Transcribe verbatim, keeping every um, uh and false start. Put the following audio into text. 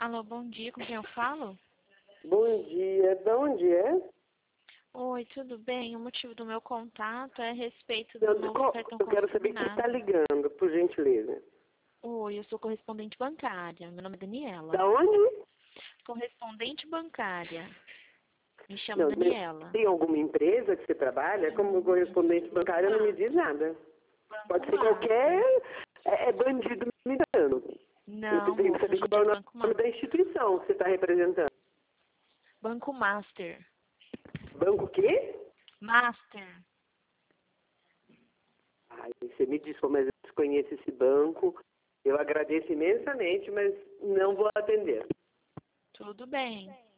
Alô, bom dia, com quem eu falo? Bom dia, de onde é? Oi, tudo bem? O motivo do meu contato é a respeito do Eu, novo cartão eu quero saber quem está consignado. ligando, por gentileza. Oi, eu sou correspondente bancária. Meu nome é Daniela. Da onde? Correspondente bancária. Me chamo Não, mas Daniela. tem alguma empresa que você trabalha? Como correspondente bancário não me diz nada. Pode Banco ser Master. qualquer é, é bandido me dando. Eu Não, tenho que moça, a saber gente qual é é o Banco nome da Master. instituição que você está representando. Banco Master. Banco o quê? Master. Ai, você me diz como eu desconheço esse banco. Eu agradeço imensamente, mas não vou atender. Tudo bem.